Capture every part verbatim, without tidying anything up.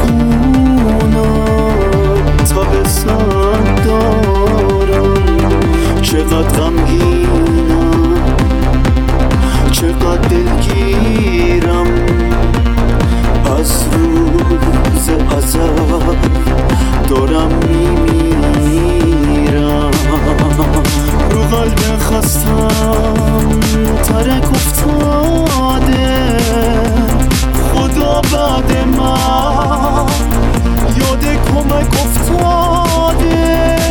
خونه تابستان دارم، چقدر غمگینم، چقدر دلگیرم، از روز ازل دارم میمیرم. رو قلب خستم ترک افتاده، خدا بعد من یاد کمک افتاده.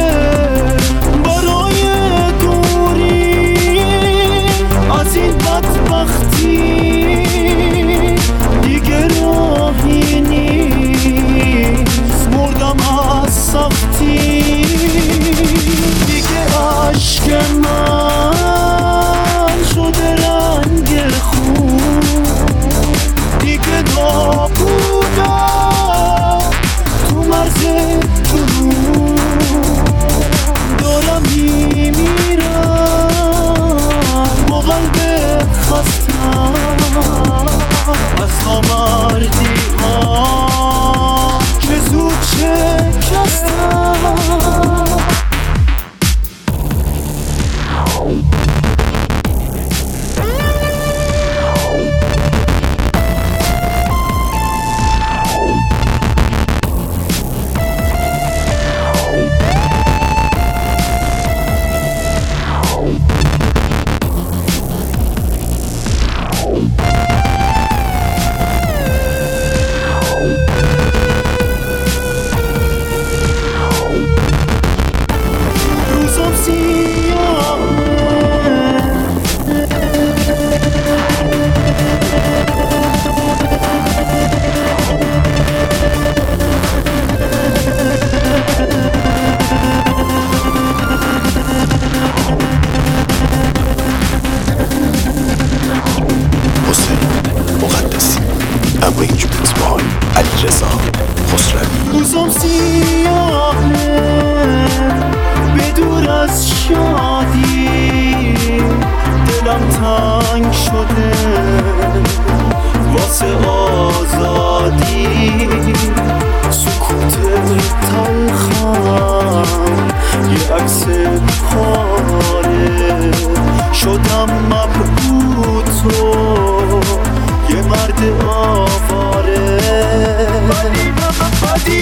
برای دوری از این بدبختی دیگه راهی نیست، مردم از سختی. دیگه عشق من شده رنگ خون، دیگه نابودم تو مرز جنون. دارم میمیرم با قلب خستم از نامردی ها که زود شکستم. روزم سیاهه بدور از شادی، دلم تنگ شده واسه آزادی. سکوت تلخم یه عکس پاره، شدم مبهوت و یه مرد آواره. بدی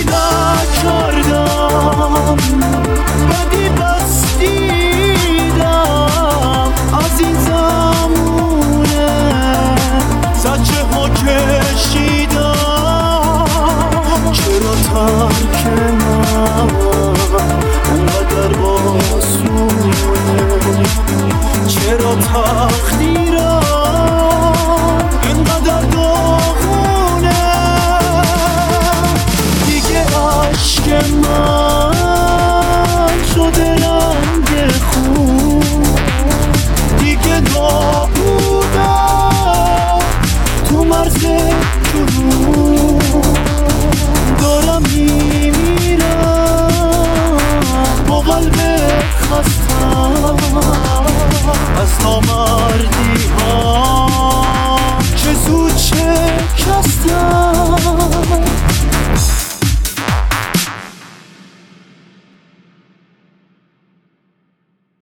نکردم، بدی بس دیدم از این زمونه، زجه ها کشیدم. چرا ترک